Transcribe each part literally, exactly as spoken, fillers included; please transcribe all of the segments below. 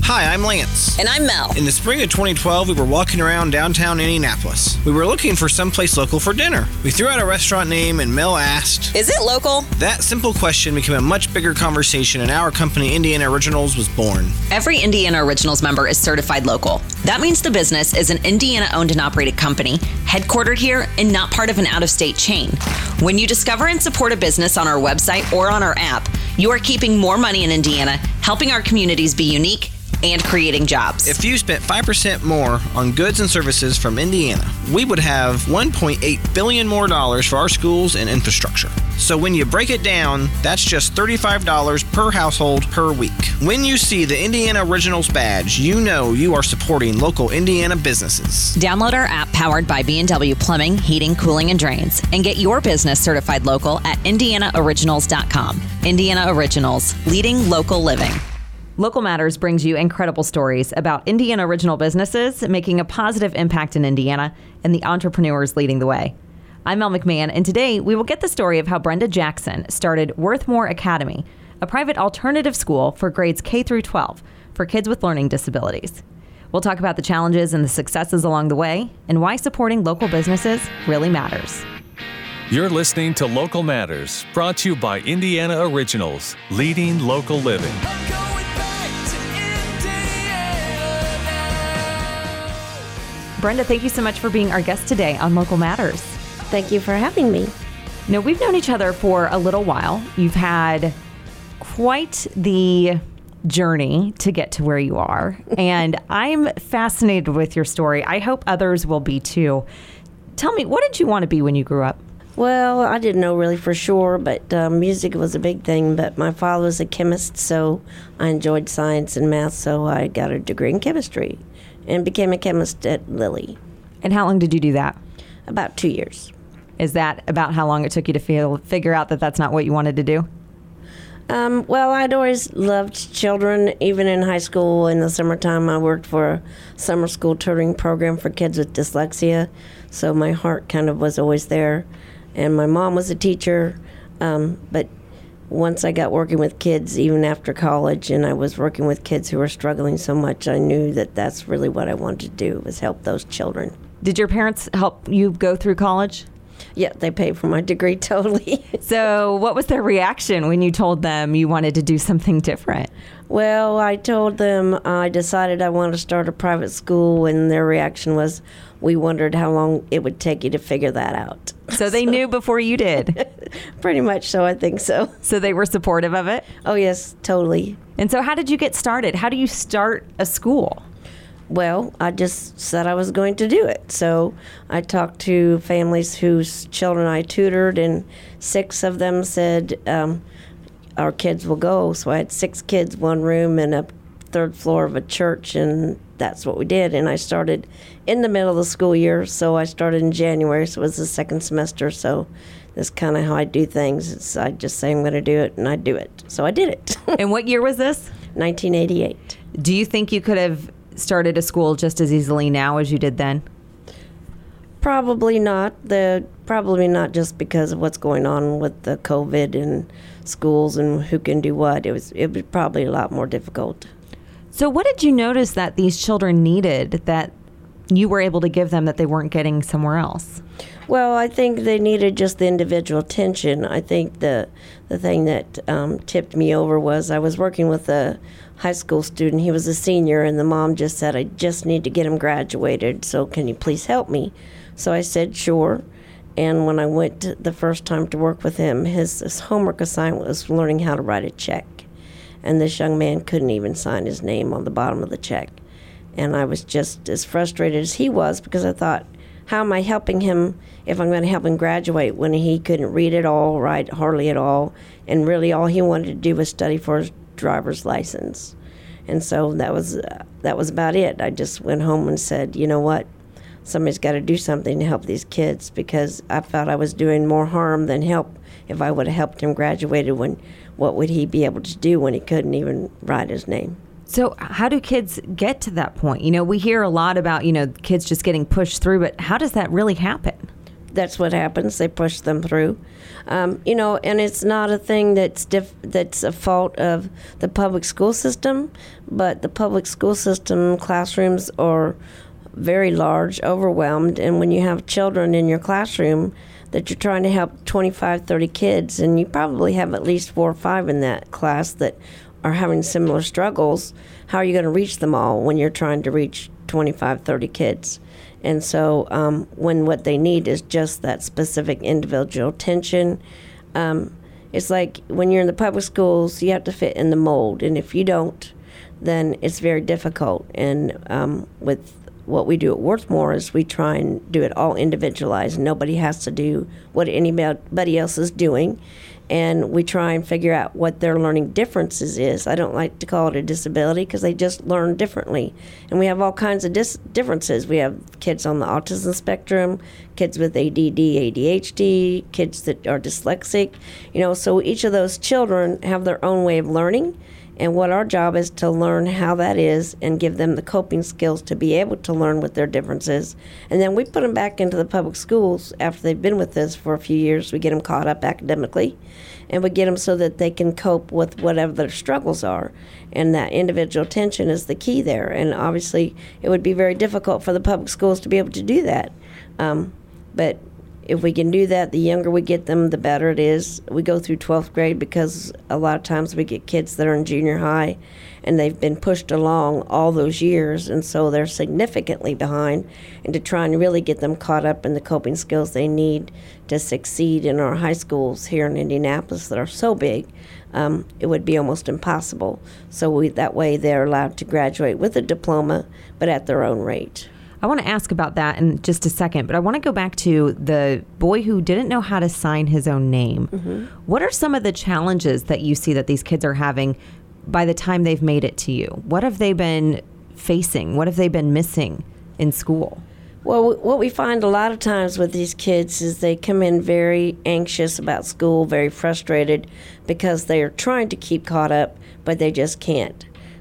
Hi, I'm Lance. And I'm Mel. In the spring of twenty twelve, we were walking around downtown Indianapolis. We were looking for someplace local for dinner. We threw out a restaurant name and Mel asked, "Is it local?" That simple question became a much bigger conversation and our company, Indiana Originals, was born. Every Indiana Originals member is certified local. That means the business is an Indiana-owned and operated company, headquartered here and not part of an out-of-state chain. When you discover and support a business on our website or on our app, you are keeping more money in Indiana, helping our communities be unique, and creating jobs. If you spent five percent more on goods and services from Indiana, we would have one point eight billion dollars more dollars for our schools and infrastructure. So when you break it down, that's just thirty-five dollars per household per week. When you see the Indiana Originals badge, you know you are supporting local Indiana businesses. Download our app powered by B and W Plumbing, Heating, Cooling, and Drains and get your business certified local at indiana originals dot com. Indiana Originals, leading local living. Local Matters brings you incredible stories about Indiana original businesses making a positive impact in Indiana and the entrepreneurs leading the way. I'm Mel McMahon, and today we will get the story of how Brenda Jackson started Worthmore Academy, a private alternative school for grades K through twelve for kids with learning disabilities. We'll talk about the challenges and the successes along the way and why supporting local businesses really matters. You're listening to Local Matters, brought to you by Indiana Originals, leading local living. Brenda, thank you so much for being our guest today on Local Matters. Thank you for having me. Now, we've known each other for a little while. You've had quite the journey to get to where you are, and I'm fascinated with your story. I hope others will be too. Tell me, what did you want to be when you grew up? Well, I didn't know really for sure, but uh, music was a big thing. But my father was a chemist, so I enjoyed science and math, so I got a degree in chemistry and became a chemist at Lilly. And how long did you do that? About two years. Is that about how long it took you to feel, figure out that that's not what you wanted to do? Um, well, I'd always loved children. Even in high school, in the summertime, I worked for a summer school tutoring program for kids with dyslexia. So my heart kind of was always there. And my mom was a teacher. Um, but once I got working with kids, even after college, and I was working with kids who were struggling so much, I knew that that's really what I wanted to do, was help those children. Did your parents help you go through college? Yeah, they paid for my degree totally. So what was their reaction when you told them you wanted to do something different? Well, I told them I decided I wanted to start a private school, and their reaction was, we wondered how long it would take you to figure that out. So they so, knew before you did? Pretty much so, I think so. So they were supportive of it? Oh, yes, totally. And so how did you get started? How do you start a school? Well, I just said I was going to do it. So I talked to families whose children I tutored, and six of them said, um, our kids will go. So I had six kids, one room, and a third floor of a church, and that's what we did. And I started in the middle of the school year, so I started in January, so it was the second semester. So that's kind of how I do things. It's, I just say I'm going to do it, and I do it. So I did it. And what year was this? nineteen eighty-eight. Do you think you could have started a school just as easily now as you did then? Probably not. The probably not just because of what's going on with the COVID and schools and who can do what. It was it was probably a lot more difficult. So what did you notice that these children needed that you were able to give them that they weren't getting somewhere else? Well, I think they needed just the individual attention. I think the the thing that um, tipped me over was I was working with a high school student. He was a senior, and the mom just said, I just need to get him graduated, so can you please help me? So I said, sure. And when I went to the first time to work with him, his, his homework assignment was learning how to write a check. And this young man couldn't even sign his name on the bottom of the check. And I was just as frustrated as he was, because I thought, how am I helping him if I'm going to help him graduate when he couldn't read at all, write hardly at all, and really all he wanted to do was study for his driver's license. And so that was uh, that was about it. I just went home and said, you know what, somebody's got to do something to help these kids, because I felt I was doing more harm than help. If I would have helped him graduated, when what would he be able to do when he couldn't even write his name? So how do kids get to that point? You know, we hear a lot about, you know, kids just getting pushed through, but how does that really happen? that's what happens. They push them through. Um, you know, and it's not a thing that's diff- that's a fault of the public school system, but the public school system classrooms are very large, overwhelmed, and when you have children in your classroom that you're trying to help twenty-five, thirty kids, and you probably have at least four or five in that class that are having similar struggles, how are you going to reach them all when you're trying to reach twenty-five, thirty kids? And so um, when what they need is just that specific individual attention, um, it's like when you're in the public schools, you have to fit in the mold. And if you don't, then it's very difficult. And um, with what we do at Worthmore is we try and do it all individualized. Nobody has to do what anybody else is doing. And we try and figure out what their learning differences is. I don't like to call it a disability because they just learn differently. And we have all kinds of dis- differences. We have kids on the autism spectrum, kids with A D D, A D H D, kids that are dyslexic. You know, so each of those children have their own way of learning. And what our job is to learn how that is and give them the coping skills to be able to learn with their differences. And then we put them back into the public schools after they've been with us for a few years. We get them caught up academically, and we get them so that they can cope with whatever their struggles are. And that individual attention is the key there. And obviously, it would be very difficult for the public schools to be able to do that. Um, but if we can do that, the younger we get them, the better it is. We go through twelfth grade because a lot of times we get kids that are in junior high and they've been pushed along all those years, and so they're significantly behind. And to try and really get them caught up in the coping skills they need to succeed in our high schools here in Indianapolis that are so big, um, it would be almost impossible. So we, that way they're allowed to graduate with a diploma, but at their own rate. I want to ask about that in just a second, but I want to go back to the boy who didn't know how to sign his own name. Mm-hmm. What are some of the challenges that you see that these kids are having by the time they've made it to you? What have they been facing? What have they been missing in school? Well, what we find a lot of times with these kids is they come in very anxious about school, very frustrated because they are trying to keep caught up, but they just can't.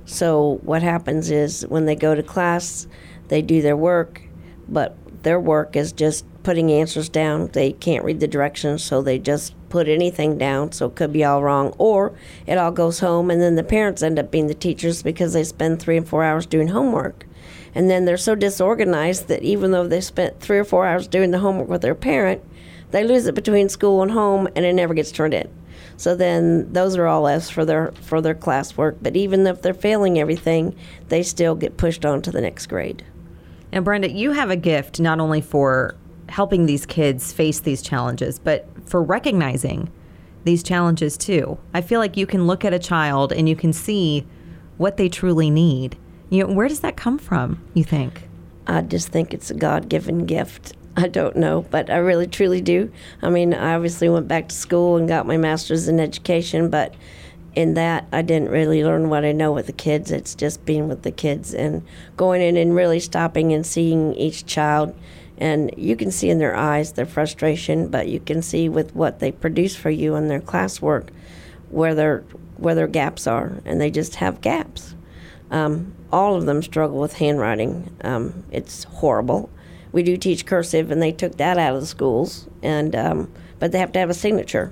So what happens is when they go to class, they do their work, but their work is just putting answers down. They can't read the directions, so they just put anything down, so it could be all wrong. Or it all goes home, and then the parents end up being the teachers because they spend three and four hours doing homework. And then they're so disorganized that even though they spent three or four hours doing the homework with their parent, they lose it between school and home, and it never gets turned in. So then those are all F's for their for their classwork. But even if they're failing everything, they still get pushed on to the next grade. Now, Brenda, you have a gift not only for helping these kids face these challenges, but for recognizing these challenges too. I feel like you can look at a child and you can see what they truly need. You know, where does that come from, you think? I just think it's a God-given gift. I don't know, but I really truly do. I mean, I obviously went back to school and got my master's in education, but in that, I didn't really learn what I know with the kids. It's just being with the kids and going in and really stopping and seeing each child. And you can see in their eyes their frustration, but you can see with what they produce for you in their classwork where their, where their gaps are, and they just have gaps. Um, all of them struggle with handwriting. Um, it's horrible. We do teach cursive, and they took that out of the schools, and um, but they have to have a signature.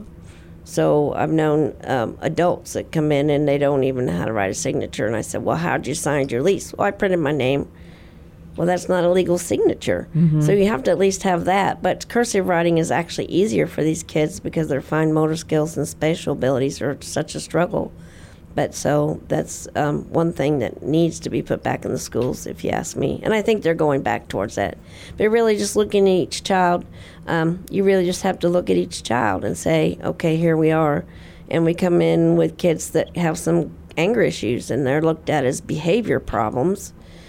So I've known um, adults that come in and they don't even know how to write a signature. And I said, well, how'd you sign your lease? Well, I printed my name. Well, that's not a legal signature. Mm-hmm. So you have to at least have that. But cursive writing is actually easier for these kids because their fine motor skills and spatial abilities are such a struggle. But so that's um, one thing that needs to be put back in the schools, if you ask me. And I think they're going back towards that. But really just looking at each child, um, you really just have to look at each child and say, okay, here we are. And we come in with kids that have some anger issues, and they're looked at as behavior problems.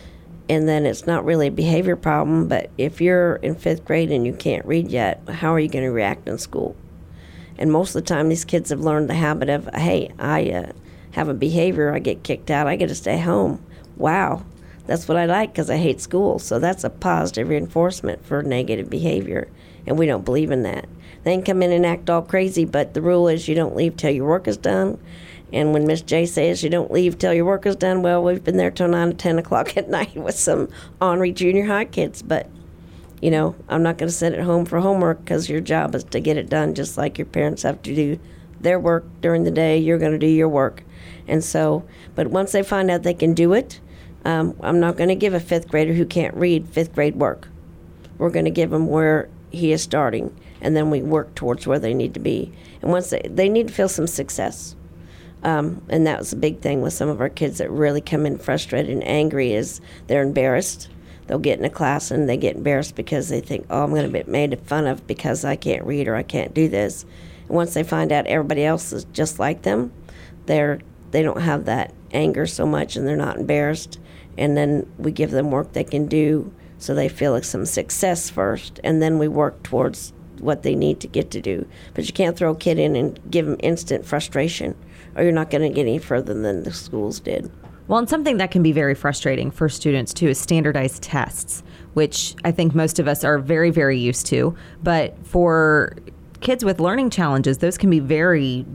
And then it's not really a behavior problem, but if you're in fifth grade and you can't read yet, how are you going to react in school? And most of the time, these kids have learned the habit of, hey, I... Uh, have a behavior, I get kicked out, I get to stay home. Wow, that's what I like because I hate school. So that's a positive reinforcement for negative behavior, and we don't believe in that. They can come in and act all crazy, but the rule is you don't leave till your work is done. And when Miss J says you don't leave till your work is done, well, we've been there till nine or ten o'clock at night with some ornery junior high kids. But, you know, I'm not going to sit at home for homework because your job is to get it done, just like your parents have to do their work during the day. You're going to do your work. And so, but once they find out they can do it, um, I'm not going to give a fifth grader who can't read fifth grade work. We're going to give them where he is starting, and then we work towards where they need to be. And once they, they need to feel some success. Um, and that was a big thing with some of our kids that really come in frustrated and angry is they're embarrassed. They'll get in a class and they get embarrassed because they think, oh, I'm going to be made fun of because I can't read or I can't do this. And once they find out everybody else is just like them, they're, they don't have that anger so much and they're not embarrassed. And then we give them work they can do so they feel like some success first, and then we work towards what they need to get to do. But you can't throw a kid in and give them instant frustration, or you're not going to get any further than the schools did. Well, and something that can be very frustrating for students, too, is standardized tests, which I think most of us are very, very used to. But for kids with learning challenges, those can be very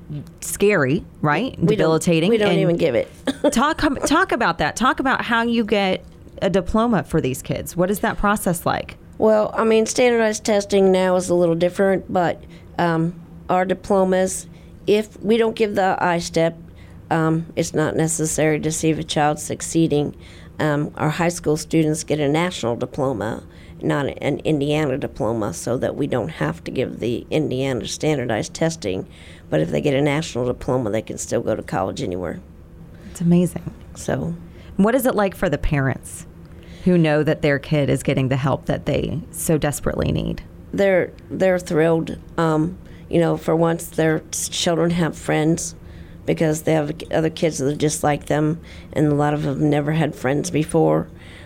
scary, right? We Debilitating. Don't, we don't and even give it. talk, talk about that. Talk about how you get a diploma for these kids. What is that process like? Well, I mean, standardized testing now is a little different, but um, our diplomas, if we don't give the I STEP, um, it's not necessary to see if a child's succeeding. Um, our high school students get a national diploma, not an Indiana diploma, so that we don't have to give the Indiana standardized testing. But if they get a national diploma, they can still go to college anywhere. It's amazing. So, what is it like for the parents who know that their kid is getting the help that they so desperately need? They're they're thrilled. Um, you know, for once, their children have friends because they have other kids that are just like them, and a lot of them never had friends before.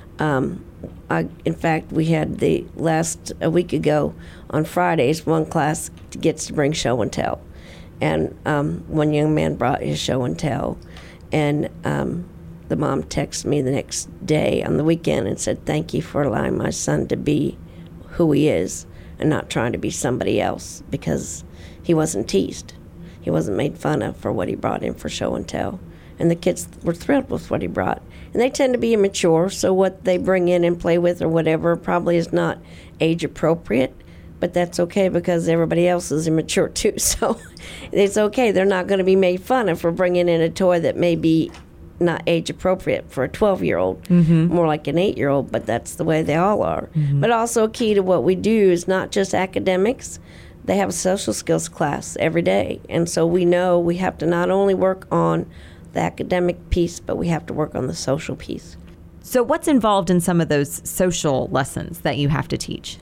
Um, I, in fact, we had the last a week ago on Fridays, one class gets to bring show and tell, and um, one young man brought his show and tell, and um, the mom texted me the next day on the weekend and said, thank you for allowing my son to be who he is and not trying to be somebody else, because he wasn't teased. He wasn't made fun of for what he brought in for show and tell. And the kids were thrilled with what he brought. And they tend to be immature, so what they bring in and play with or whatever probably is not age appropriate. But that's okay because everybody else is immature too. So it's okay. They're not going to be made fun of for bringing in a toy that may be not age appropriate for a twelve-year-old, mm-hmm. more like an eight-year-old, but that's the way they all are. Mm-hmm. But also key to what we do is not just academics. They have a social skills class every day. And so we know we have to not only work on the academic piece, but we have to work on the social piece. So what's involved in some of those social lessons that you have to teach?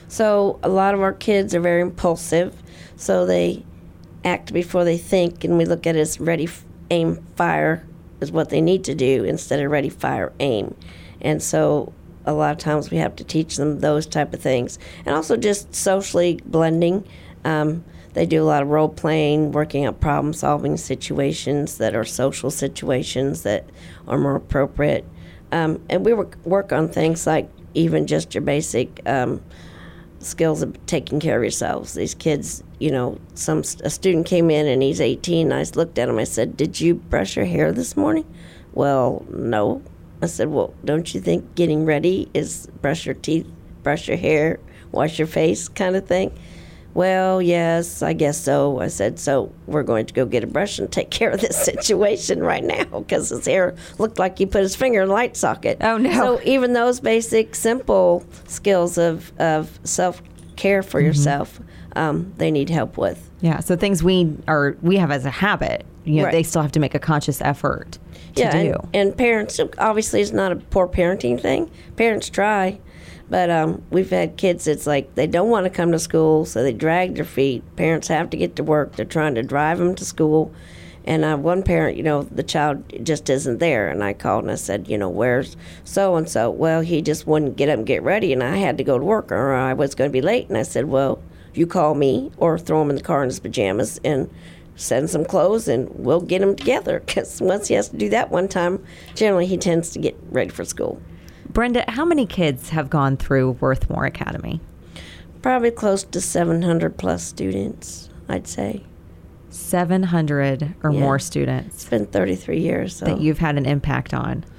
So a lot of our kids are very impulsive, so they act before they think, and we look at it as ready, aim, fire is what they need to do instead of ready, fire, aim. And so a lot of times we have to teach them those type of things. And also just socially blending. Um, they do a lot of role playing, working out problem solving situations that are social situations that are more appropriate. Um, and we work, work on things like even just your basic um, skills of taking care of yourselves. These kids, you know, some a student came in and he's eighteen. I looked at him. I said, "Did you brush your hair this morning?" "Well, no." I said, "Well, don't you think getting ready is brush your teeth, brush your hair, wash your face kind of thing?" "Well, yes, I guess so." I said, "So we're going to go get a brush and take care of this situation right now because his hair looked like he put his finger in a light socket." Oh, no. So even those basic, simple skills of, of self-care for mm-hmm. yourself, um, they need help with. Yeah, so things we are we have as a habit, you know, Right. they still have to make a conscious effort to yeah, do. And, and parents, obviously it's not a poor parenting thing. Parents try. But um, we've had kids, it's like they don't want to come to school, so they drag their feet. Parents have to get to work. They're trying to drive them to school. And uh, one parent, you know, the child just isn't there. And I called and I said, you know, "Where's so-and-so?" "Well, he just wouldn't get up and get ready, and I had to go to work, or I was going to be late." And I said, "Well, you call me or throw him in the car in his pajamas and send some clothes, and we'll get him together." Because once he has to do that one time, generally he tends to get ready for school. Brenda, how many kids have gone through Worthmore Academy? Probably close to seven hundred plus students, I'd say. seven hundred or Yeah. more It's students been thirty-three years. So. that you've had an impact on.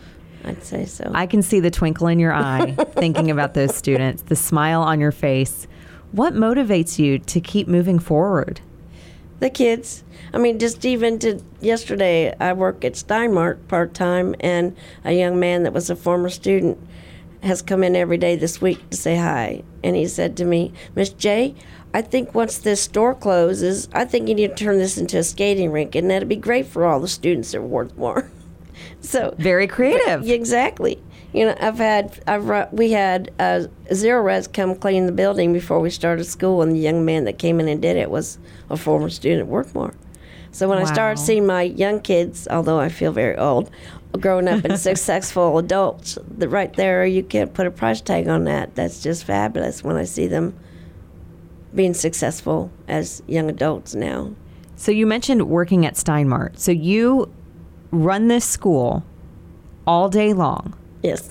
I'd say so. I can see the twinkle in your eye thinking about those students, the smile on your face. What motivates you to keep moving forward? The kids. I mean, just even to yesterday, I work at Steinmart part-time, and a young man that was a former student has come in every day this week to say hi. And he said to me, Miss J, I think once this store closes, I think you need to turn this into a skating rink, and that'd be great for all the students at Worthmore. So very creative. Exactly. You know, I've had, I've run- we had uh, Zero Res come clean the building before we started school, and the young man that came in and did it was a former student at Worthmore. So when Wow. I started seeing my young kids, although I feel very old, growing up and successful adults, the, right there, you can't put a price tag on that. That's just fabulous when I see them being successful as young adults now. So you mentioned working at Steinmart. So you run this school all day long. Yes.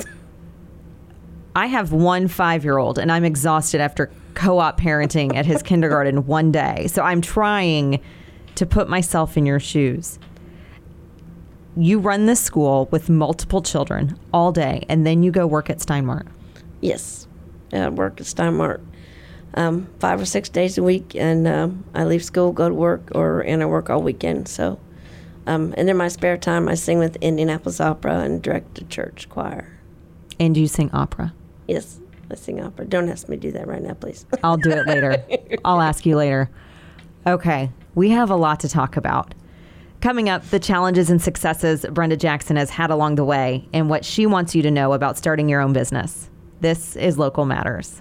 I have one five-year-old, and I'm exhausted after co-op parenting at his kindergarten one day. So I'm trying to put myself in your shoes. You run this school with multiple children all day, and then you go work at Steinmart. Yes. I work at Steinmart um, five or six days a week, and um, I leave school, go to work, or and I work all weekend. So, um, and in my spare time, I sing with Indianapolis Opera and direct a church choir. And you sing opera? Yes, I sing opera. Don't ask me to do that right now, please. I'll do it later. I'll ask you later. Okay, we have a lot to talk about. Coming up, the challenges and successes Brenda Jackson has had along the way and what she wants you to know about starting your own business. This is Local Matters.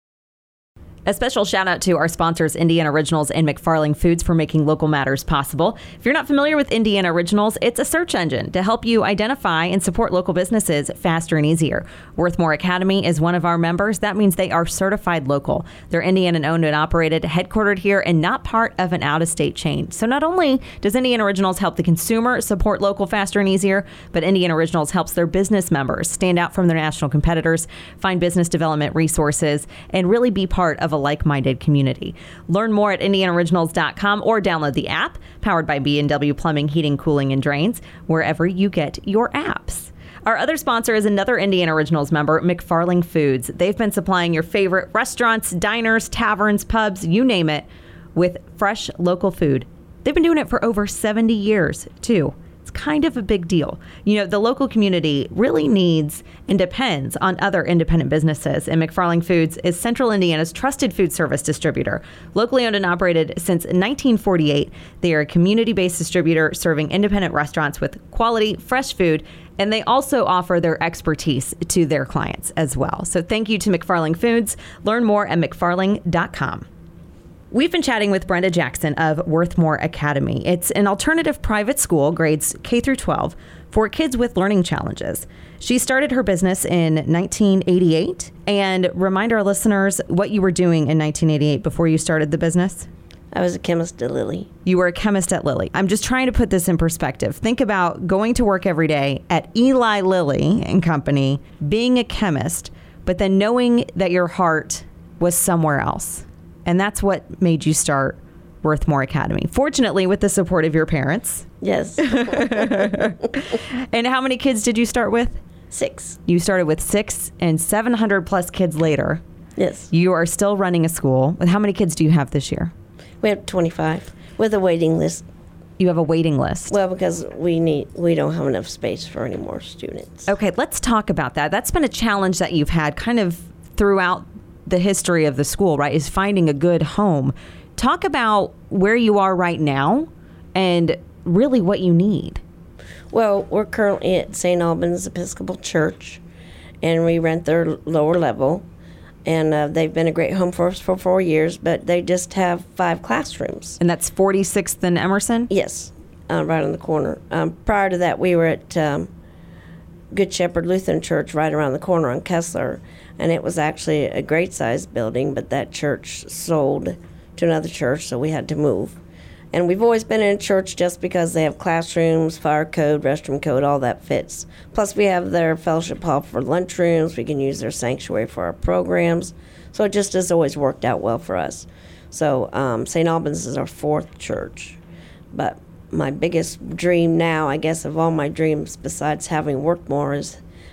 A special shout out to our sponsors, Indiana Originals and McFarling Foods, for making Local Matters possible. If you're not familiar with Indiana Originals, it's a search engine to help you identify and support local businesses faster and easier. Worthmore Academy is one of our members. That means they are certified local. They're Indiana owned and operated, headquartered here, and not part of an out-of-state chain. So not only does Indiana Originals help the consumer support local faster and easier, but Indiana Originals helps their business members stand out from their national competitors, find business development resources, and really be part of a like-minded community. Learn more at indiana originals dot com or download the app powered by B and W Plumbing, Heating, Cooling, and Drains, wherever you get your apps. Our other sponsor is another Indiana Originals member, McFarling Foods. They've been supplying your favorite restaurants, diners, taverns, pubs, you name it, with fresh local food. They've been doing it for over seventy years, too. It's kind of a big deal. You know, the local community really needs and depends on other independent businesses, and McFarling Foods is Central Indiana's trusted food service distributor. Locally owned and operated since nineteen forty-eight, they are a community-based distributor serving independent restaurants with quality, fresh food, and they also offer their expertise to their clients as well. So thank you to McFarling Foods. Learn more at mcfarling dot com. We've been chatting with Brenda Jackson of Worthmore Academy. It's an alternative private school, grades K through twelve, for kids with learning challenges. She started her business in nineteen eighty-eight. And remind our listeners what you were doing in nineteen eighty-eight before you started the business. I was a chemist at Lilly. You were a chemist at Lilly. I'm just trying to put this in perspective. Think about going to work every day at Eli Lilly and Company, being a chemist, but then knowing that your heart was somewhere else. And that's what made you start Worthmore Academy. Fortunately, with the support of your parents. Yes. And how many kids did you start with? Six. You started with six, and seven hundred plus kids later. Yes. You are still running a school. How many kids do you have this year? We have twenty-five with a waiting list. You have a waiting list. Well, because we need, we don't have enough space for any more students. Okay, let's talk about that. That's been a challenge that you've had kind of throughout the history of the school, right, is finding a good home. Talk about where you are right now and really what you need. Well, we're currently at Saint Albans Episcopal Church, and we rent their lower level. And uh, they've been a great home for us for four years, but they just have five classrooms. And that's forty-sixth and Emerson? Yes, uh, right on the corner. Um, prior to that, we were at um, Good Shepherd Lutheran Church right around the corner on Kessler, and it was actually a great-sized building, but that church sold to another church, so we had to move. And we've always been in a church just because they have classrooms, fire code, restroom code, all that fits. Plus, we have their fellowship hall for lunchrooms. We can use their sanctuary for our programs. So it just has always worked out well for us. So um, Saint Albans is our fourth church. But my biggest dream now, I guess, of all my dreams, besides having Worthmore, is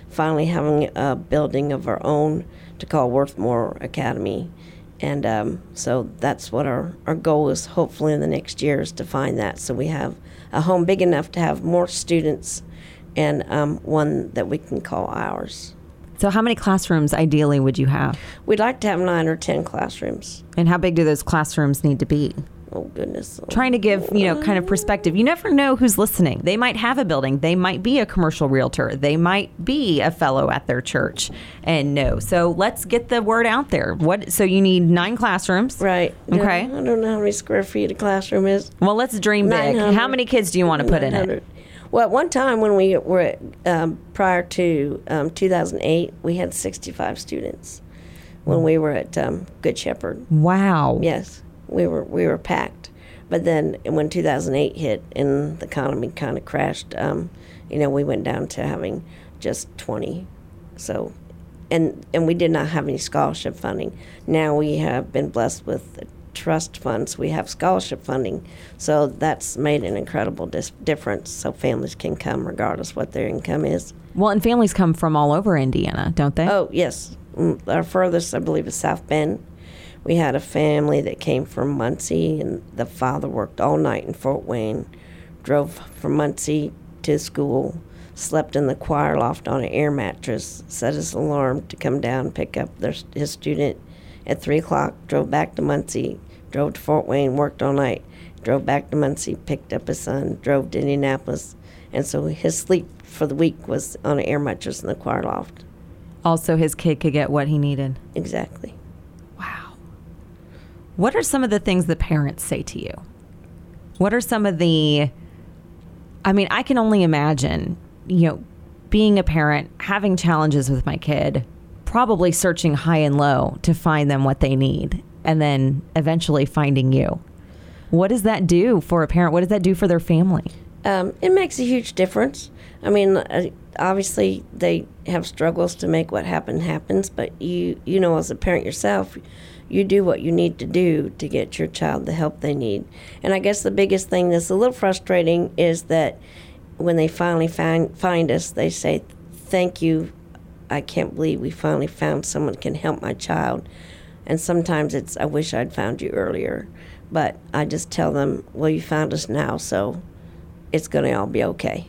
finally having a building of our own to call Worthmore Academy. And um, so that's what our, our goal is, hopefully in the next year, is to find that. So we have a home big enough to have more students and um, one that we can call ours. So how many classrooms ideally would you have? We'd like to have nine or ten classrooms. And how big do those classrooms need to be? Oh, goodness. Trying to give, you know, kind of perspective. You never know who's listening. They might have a building. They might be a commercial realtor. They might be a fellow at their church and no. So let's get the word out there. What? So you need nine classrooms. Right. Okay. No, I don't know how many square feet a classroom is. Well, let's dream big. How many kids do you want to put in it? Well, at one time when we were, um, prior to um, two thousand eight, we had sixty-five students when we were at um, Good Shepherd. Wow. Yes. We were we were packed, but then when two thousand eight hit and the economy kind of crashed, um, you know, we went down to having just twenty. So, and and we did not have any scholarship funding. Now we have been blessed with trust funds. We have scholarship funding, so that's made an incredible dis- difference. So families can come regardless what their income is. Well, and families come from all over Indiana, don't they? Oh yes, our furthest I believe is South Bend. We had a family that came from Muncie, and the father worked all night in Fort Wayne, drove from Muncie to school, slept in the choir loft on an air mattress, set his alarm to come down and pick up their, his student at three o'clock, drove back to Muncie, drove to Fort Wayne, worked all night, drove back to Muncie, picked up his son, drove to Indianapolis, and so his sleep for the week was on an air mattress in the choir loft. Also, his kid could get what he needed. Exactly. What are some of the things that parents say to you? What are some of the, I mean, I can only imagine, you know, being a parent, having challenges with my kid, probably searching high and low to find them what they need, and then eventually finding you. What does that do for a parent? What does that do for their family? Um, it makes a huge difference. I mean, uh, obviously they have struggles to make what happen happens, but you, you know, as a parent yourself, you do what you need to do to get your child the help they need. And I guess the biggest thing that's a little frustrating is that when they finally find, find us, they say, thank you, I can't believe we finally found someone who can help my child. And sometimes it's, I wish I'd found you earlier. But I just tell them, well, you found us now, so it's going to all be okay.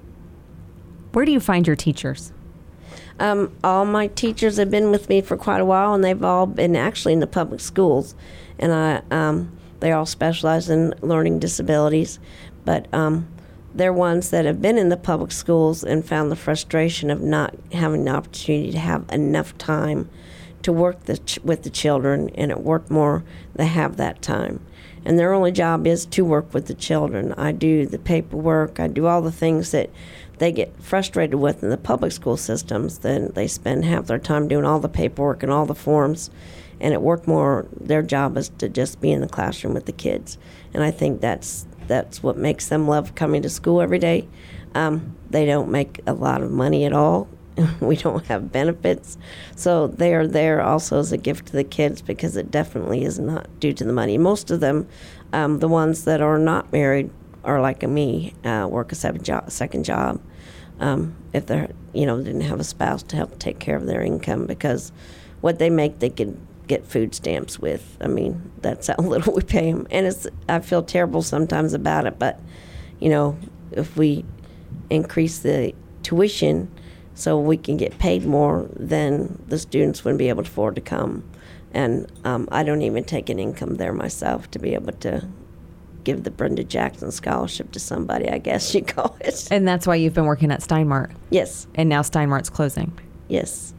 Where do you find your teachers? Um, all my teachers have been with me for quite a while, and they've all been actually in the public schools. And I, um, they all specialize in learning disabilities. But um, they're ones that have been in the public schools and found the frustration of not having the opportunity to have enough time to work the ch- with the children, and at Worthmore they have that time. And their only job is to work with the children. I do the paperwork, I do all the things that they get frustrated with in the public school systems. Then they spend half their time doing all the paperwork and all the forms. And at Worthmore, their job is to just be in the classroom with the kids. And I think that's that's what makes them love coming to school every day. Um, they don't make a lot of money at all. We don't have benefits. So they are there also as a gift to the kids, because it definitely is not due to the money. Most of them, um, the ones that are not married, are like me, uh, work a seven job, second job. Um, if they're, you know, didn't have a spouse to help take care of their income, because what they make, they can get food stamps with. I mean, that's how little we pay them. And it's, I feel terrible sometimes about it, but, you know, if we increase the tuition so we can get paid more, then the students wouldn't be able to afford to come. And um, I don't even take an income there myself to be able to give the Brenda Jackson Scholarship to somebody, I guess you call it. And that's why you've been working at Steinmart. Yes. And now Steinmart's closing. Yes.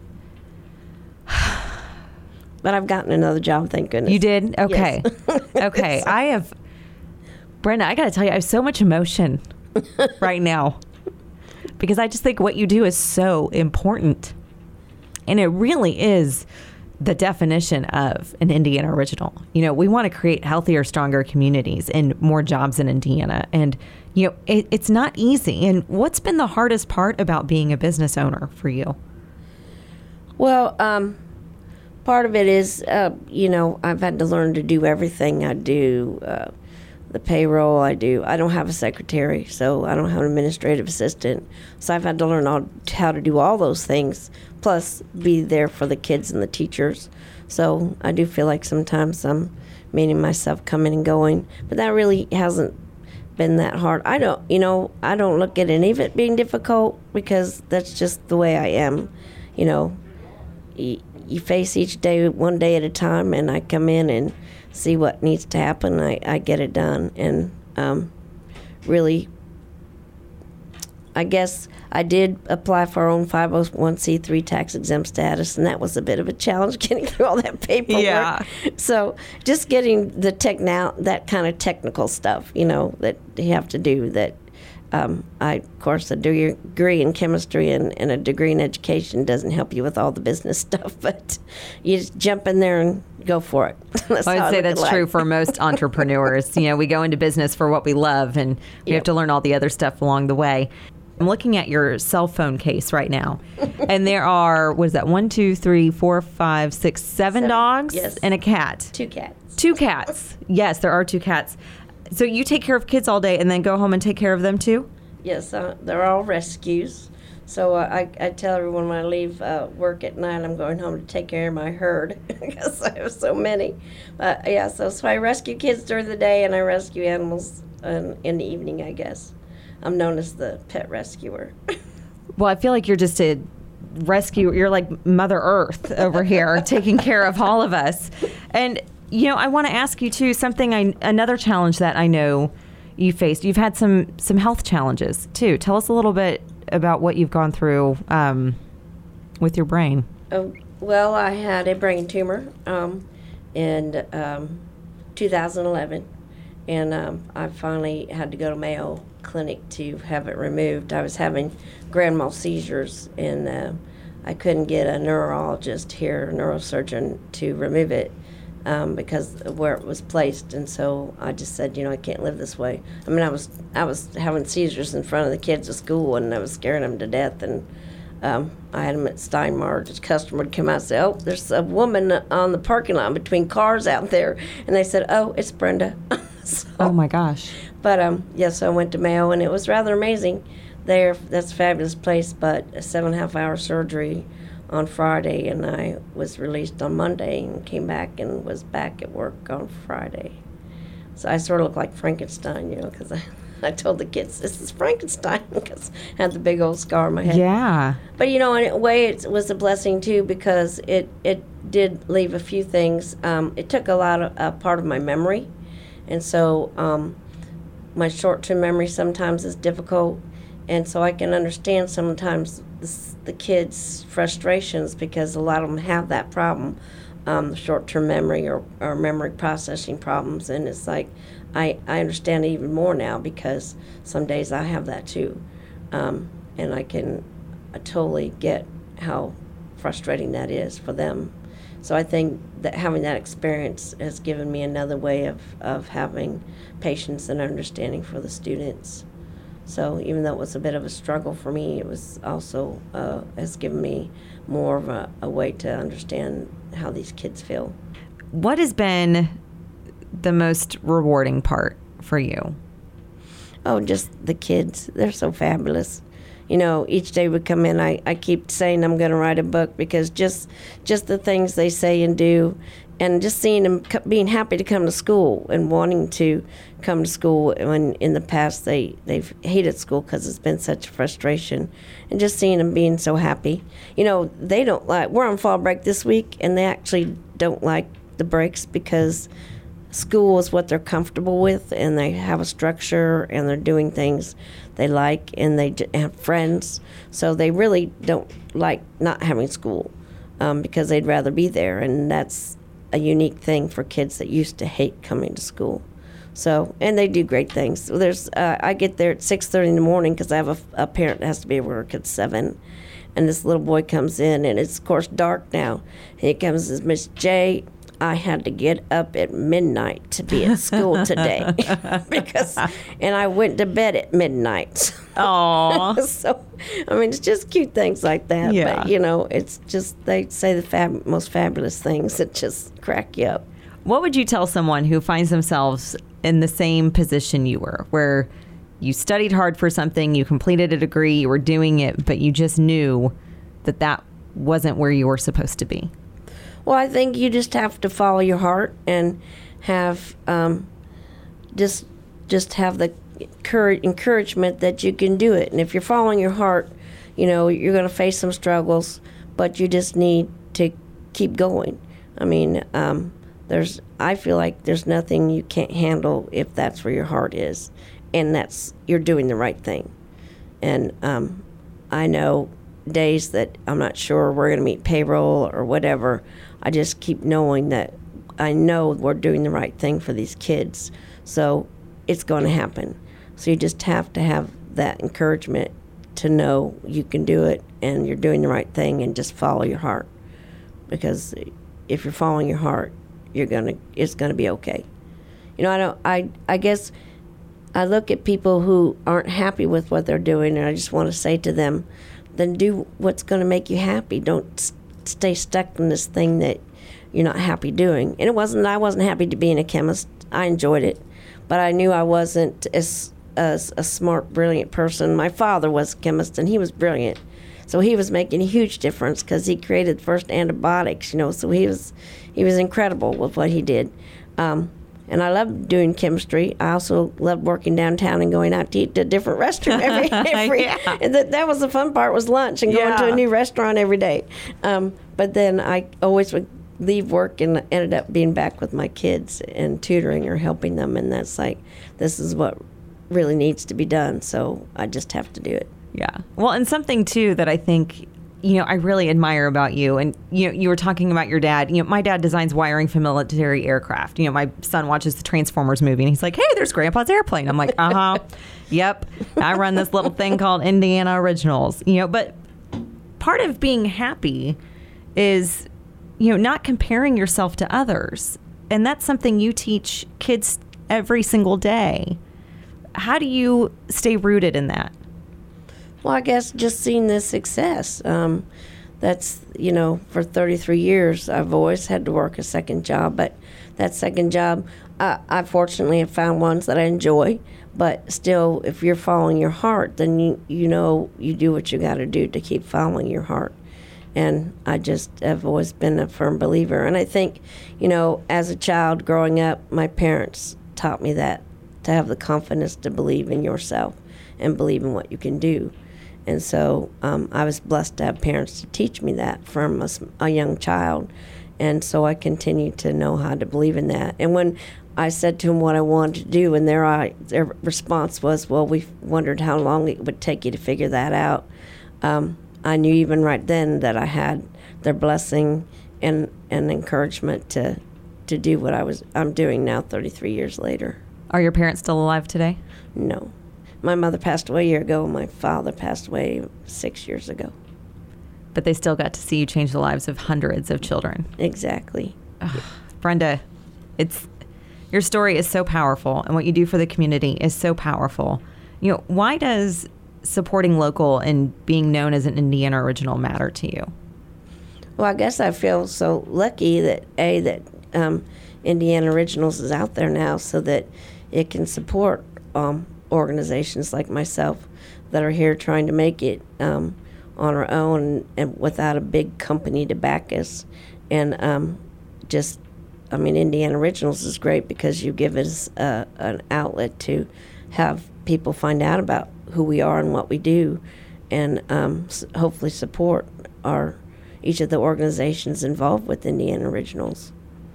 But I've gotten another job, thank goodness. You did? Okay. Yes. Okay. So. I have, Brenda, I got to tell you, I have so much emotion right now, because I just think what you do is so important. And it really is the definition of an Indiana original. You know, we want to create healthier, stronger communities and more jobs in Indiana. And, you know, it, it's not easy. And what's been the hardest part about being a business owner for you? Well, um, part of it is, uh, you know, I've had to learn to do everything I do. Uh, the payroll. I do. I don't have a secretary, so I don't have an administrative assistant. So I've had to learn all, how to do all those things, plus be there for the kids and the teachers. So I do feel like sometimes I'm meeting myself coming and going, but that really hasn't been that hard. I don't, you know, I don't look at any of it being difficult because that's just the way I am. You know, you, you face each day one day at a time, and I come in and see what needs to happen. I, I get it done, and um, really, I guess I did apply for our own five oh one c three tax exempt status, and that was a bit of a challenge getting through all that paperwork. Yeah. So just getting the tech now, that kind of technical stuff, you know, that you have to do. That um, I, of course, a degree in chemistry and, and a degree in education doesn't help you with all the business stuff, but you just jump in there and go for it. That's I how would say look that's at true life. for most entrepreneurs. You know, we go into business for what we love, and we Yep. have to learn all the other stuff along the way. I'm looking at your cell phone case right now, and there are, what is that, one, two, three, four, five, six, seven Seven, dogs yes. and a cat. Two cats. Two cats. Yes, there are two cats. So you take care of kids all day and then go home and take care of them too? Yes, uh, they're all rescues. So uh, I, I tell everyone when I leave uh, work at night, I'm going home to take care of my herd because I have so many. But yeah, so, so I rescue kids during the day and I rescue animals in, in the evening, I guess. I'm known as the pet rescuer. Well, I feel like you're just a rescue. You're like Mother Earth over here, taking care of all of us. And, you know, I want to ask you, too, something, I, another challenge that I know you faced. You've had some, some health challenges, too. Tell us a little bit about what you've gone through um, with your brain. Oh, well, I had a brain tumor um, in um, two thousand eleven, and um, I finally had to go to Mayo Clinic to have it removed. I was having grand mal seizures, and uh, I couldn't get a neurologist here, a neurosurgeon, to remove it um, because of where it was placed. And so I just said, you know, I can't live this way. I mean, I was I was having seizures in front of the kids at school, and I was scaring them to death. And um, I had them at Steinmar. The customer would come out and say, "Oh, there's a woman on the parking lot between cars out there," and they said, "Oh, it's Brenda." So, Oh, my gosh. but um, yes, I went to Mayo, and it was rather amazing. There, that's a fabulous place. But a seven and a half hour surgery on Friday, and I was released on Monday, and came back and was back at work on Friday. So I sort of look like Frankenstein, you know, because I, I told the kids this is Frankenstein because I had the big old scar on my head. Yeah. But you know, in a way, it was a blessing too because it it did leave a few things. Um, it took a lot of uh, part of my memory. And so um, my short-term memory sometimes is difficult, and so I can understand sometimes the, the kids' frustrations because a lot of them have that problem, um, short-term memory or, or memory processing problems, and it's like I, I understand it even more now because some days I have that too, um, and I can I totally get how frustrating that is for them. So I think that having that experience has given me another way of, of having patience and understanding for the students. So even though it was a bit of a struggle for me, it was also uh, has given me more of a, a way to understand how these kids feel. What has been the most rewarding part for you? Oh, just the kids. They're so fabulous. You know, each day we come in, I, I keep saying I'm going to write a book because just just the things they say and do, and just seeing them co- being happy to come to school and wanting to come to school when in the past they, they've hated school because it's been such frustration, and just seeing them being so happy. You know, they don't like, we're on fall break this week, and they actually don't like the breaks because school is what they're comfortable with, and they have a structure, and they're doing things they like, and they j- have friends. So they really don't like not having school um, because they'd rather be there, and that's a unique thing for kids that used to hate coming to school. So, and they do great things. So there's, uh, I get there at six thirty in the morning because I have a, a parent that has to be at work at seven, and this little boy comes in, and it's of course dark now, and he comes and says, "Miss J, I had to get up at midnight to be at school today," because, and I went to bed at midnight. Aw. So, I mean, it's just cute things like that. Yeah. But, you know, it's just, they say the fab- most fabulous things that just crack you up. What would you tell someone who finds themselves in the same position you were, where you studied hard for something, you completed a degree, you were doing it, but you just knew that that wasn't where you were supposed to be? Well, I think you just have to follow your heart and have um, just just have the courage, encouragement that you can do it. And if you're following your heart, you know, you're going to face some struggles, but you just need to keep going. I mean, um, there's I feel like there's nothing you can't handle if that's where your heart is, and that's you're doing the right thing. And um, I know days that I'm not sure we're going to meet payroll or whatever, I just keep knowing that I know we're doing the right thing for these kids. So it's going to happen. So you just have to have that encouragement to know you can do it and you're doing the right thing, and just follow your heart. Because if you're following your heart, you're gonna it's gonna be okay. You know, I don't I I guess I look at people who aren't happy with what they're doing, and I just want to say to them, then do what's going to make you happy. Don't s- stay stuck in this thing that you're not happy doing. And it wasn't I wasn't happy to being a chemist. I enjoyed it, but I knew I wasn't as, as a smart, brilliant person. My father was a chemist, and he was brilliant, so he was making a huge difference because he created the first antibiotics. You know, so he was he was incredible with what he did. Um, And I loved doing chemistry. I also loved working downtown and going out to eat to a different restaurant every. every Yeah. and that, that was the fun part, was lunch and going Yeah. to a new restaurant every day. Um, but then I always would leave work and ended up being back with my kids and tutoring or helping them. And that's like, this is what really needs to be done. So I just have to do it. Yeah. Well, and something too that I think, you know, I really admire about you, and you know, you were talking about your dad. You know, my dad designs wiring for military aircraft. You know, my son watches the Transformers movie, and he's like, "Hey, there's Grandpa's airplane." I'm like, "Uh huh, yep." I run this little thing called Indiana Originals. You know, but part of being happy is, you know, not comparing yourself to others, and that's something you teach kids every single day. How do you stay rooted in that? Well, I guess just seeing this success. Um, that's, you know, for thirty-three years, I've always had to work a second job. But that second job, I, I fortunately have found ones that I enjoy. But still, if you're following your heart, then you, you know you do what you got to do to keep following your heart. And I just have always been a firm believer. And I think, you know, as a child growing up, my parents taught me that, to have the confidence to believe in yourself and believe in what you can do. And so um, I was blessed to have parents to teach me that from a, a young child. And so I continue to know how to believe in that. And when I said to them what I wanted to do, and their, uh, their response was, well, we wondered how long it would take you to figure that out. Um, I knew even right then that I had their blessing and, and encouragement to, to do what I was, I'm doing now thirty-three years later. Are your parents still alive today? No. My mother passed away a year ago, and my father passed away six years ago. But they still got to see you change the lives of hundreds of children. Exactly. Ugh, Brenda, it's your story is so powerful, and what you do for the community is so powerful. You know, why does supporting local and being known as an Indiana Original matter to you? Well, I guess I feel so lucky that, A, that um, Indiana Originals is out there now so that it can support um, organizations like myself that are here trying to make it um, on our own and without a big company to back us. And um, just, I mean, Indiana Originals is great because you give us uh, an outlet to have people find out about who we are and what we do, and um, s- hopefully support our each of the organizations involved with Indiana Originals.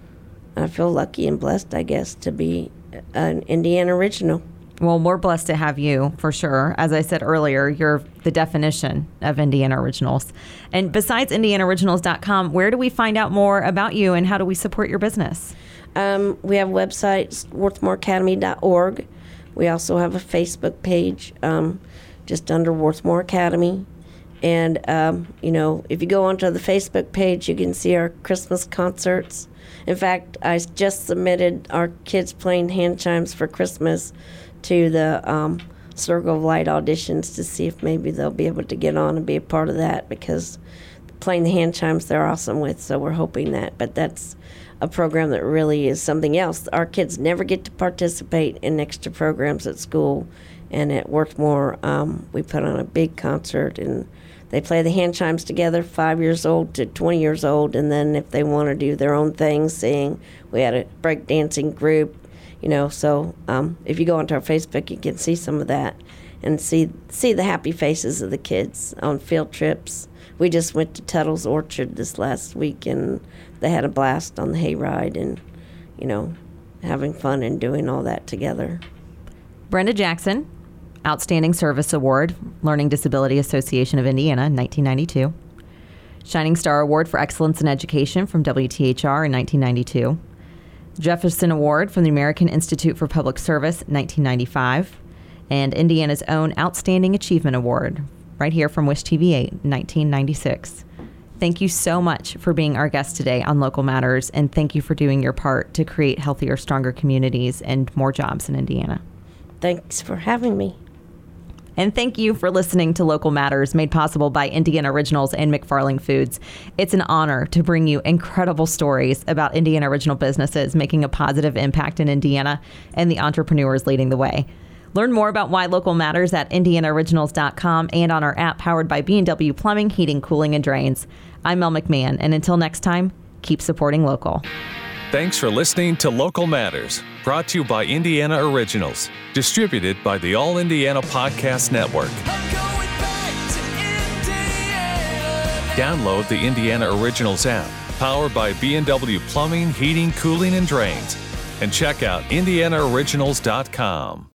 I feel lucky and blessed, I guess, to be an Indiana Original. Well, we're blessed to have you, for sure. As I said earlier, you're the definition of Indiana Originals. And besides Indiana Originals dot com, where do we find out more about you, and how do we support your business? Um, we have websites, Worthmore Academy dot org. We also have a Facebook page um, just under Worthmore Academy. And, um, you know, if you go onto the Facebook page, you can see our Christmas concerts. In fact, I just submitted our kids playing hand chimes for Christmas to the um, Circle of Light auditions to see if maybe they'll be able to get on and be a part of that, because playing the hand chimes they're awesome with, so we're hoping that. But that's a program that really is something else. Our kids never get to participate in extra programs at school. And at Worthmore, um, we put on a big concert, and they play the hand chimes together, five years old to twenty years old. And then if they want to do their own thing, sing, we had a breakdancing group, you know. So um, if you go onto our Facebook, you can see some of that and see see the happy faces of the kids on field trips. We just went to Tuttle's Orchard this last week, and they had a blast on the hayride and, you know, having fun and doing all that together. Brenda Jackson, Outstanding Service Award, Learning Disability Association of Indiana, nineteen ninety-two. Shining Star Award for Excellence in Education from W T H R in nineteen ninety-two. Jefferson Award from the American Institute for Public Service, nineteen ninety-five. And Indiana's own Outstanding Achievement Award, right here from Wish T V eight, nineteen ninety-six. Thank you so much for being our guest today on Local Matters, and thank you for doing your part to create healthier, stronger communities and more jobs in Indiana. Thanks for having me. And thank you for listening to Local Matters, made possible by Indiana Originals and McFarling Foods. It's an honor to bring you incredible stories about Indiana original businesses making a positive impact in Indiana and the entrepreneurs leading the way. Learn more about why local matters at indiana originals dot com and on our app powered by B and W Plumbing, Heating, Cooling, and Drains. I'm Mel McMahon, and until next time, keep supporting local. Thanks for listening to Local Matters, brought to you by Indiana Originals, distributed by the All Indiana Podcast Network. Download the Indiana Originals app, powered by B and W Plumbing, Heating, Cooling, and Drains, and check out indiana originals dot com.